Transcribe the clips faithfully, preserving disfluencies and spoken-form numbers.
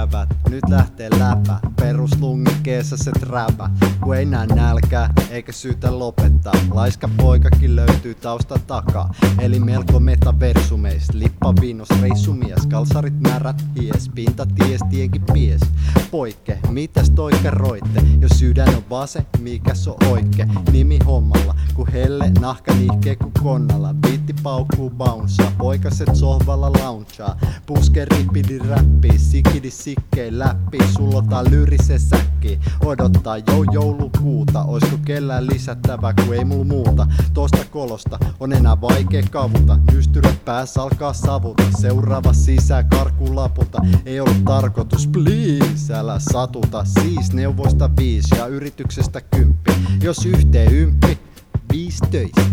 jävät, nyt lähtee läpä. Peruslungi kesäset räpä, kun ei näe nälkää eikä syytä lopettaa. Laiska poikakin löytyy tausta takaa, eli melko metaversumeis. Lippa viinos reissumies, kalsarit märät hies, pinta ties tienkin pies. Poikke, mitäs toi kerroitte? Jos sydän on vase, mikäs on oike? Nimi hommalla, ku helle nahka nihkee ku konnalla. Biitti paukkuu bouncea, poikaset sohvalla launchaa. Puske ripidi räppii, sikidi sikkei läppi. Sullotaan lyyrisen säkkiin, odottaa jou joulukuuta. Oisko kellään lisättävää, ku ei mul muuta. Tosta kolosta on enää vaikea kavuta. Nystyrä päässä alkaa savuta, seuraava sisään karkuun laputa. Ei ollut tarkoitus, please, älä satuta. Siis neuvoista viisi ja yrityksestä kymppi. Jos yhteen ymppi, viisi töistä.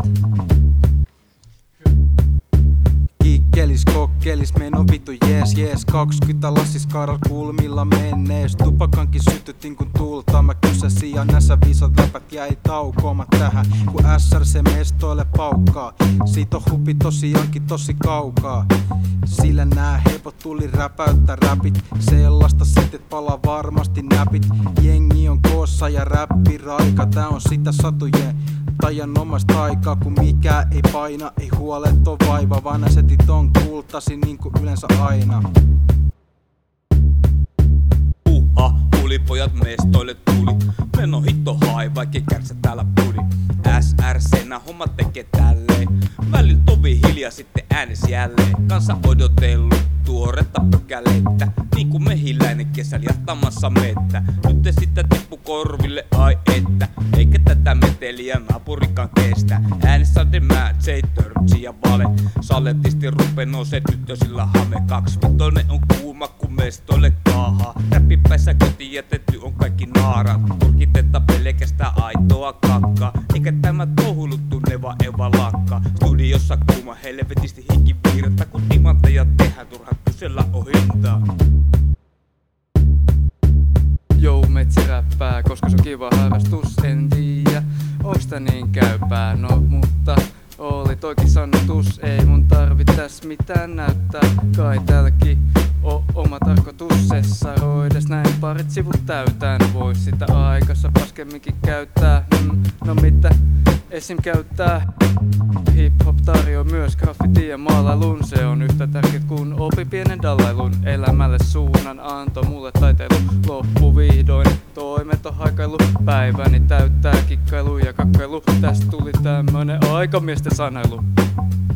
Kikkelis, kokkelis, meno vitu jees jees. kaksikymmentä lassis kaaral kulmilla mennees. Tupakankin sytytin kun tulta. Mä kysäsin ja näissä viisat läpät jäi taukoamat tähän. Kun S R C mestoille paukkaa. Siitä on hupi tosiaankin tosi kaukaa. Sillä nää helpot tuli räpäyttä räpit. Sellaista sitten palaa varmasti näpit. Jengi on koossa ja räppi raika. Tää on sitä satujen taianomasta aikaa, kun mikään ei paina, ei huoleton vaiva, vaan nää setit on kultasi niinku yleensä aina. Uha, tuli pojat mestoille tuli. Meno hitto hai, vaikka kärsä täällä pudi. S R C nää hommat tekee tälleen. Välillä tovi hiljaa sitten äänes jälleen. Kansa odotellut tuoretta pökäleitä. Niinku mehiläinen kesällä jahtamassa mettä. Nyt te sitä tippu korville, ai että. Eikä tätä meteliä naapurikaan kestä. Äänessä on demää, J, törtsi ja vale. Saletisti rupe nousee tyttösillä hame. Kaksivitoinen on kuuma kun mestoille kaahaa. Räppipäissä kotiin jätetty on kaikki naarat. Turkitetta pelkästään aitoa kakkaa. Eikä tämä touhulut tunne vaan eva lakkaa. Studiossa kuuma helvetisti hiki virta. Kun timantteja tehdään turhaan kysellä on hintaa. Jou metsi räppää, koska se on kiva harrastus, en tiedä onks tää niin käypää. No mutta oli toikin sanotus, ei mun tarvittais mitään näyttää. Kai täälläkin oo oma tarkoitus, sessaroides näin parit sivut täytään. Vois sitä aikassa paskemminkin käyttää, mm, no mitä esim käyttää. Hip-hop tarjoaa myös graffiti ja maalailun. Se on yhtä tärkeät kun opi pienen dallailun. Elämälle suunnan anto mulle taiteilu. Loppu vihdoin, toimeton haikailu. Päiväni täyttää kikkailu ja kakkailu. Tästä tuli tämmönen aikamiesten sanailu.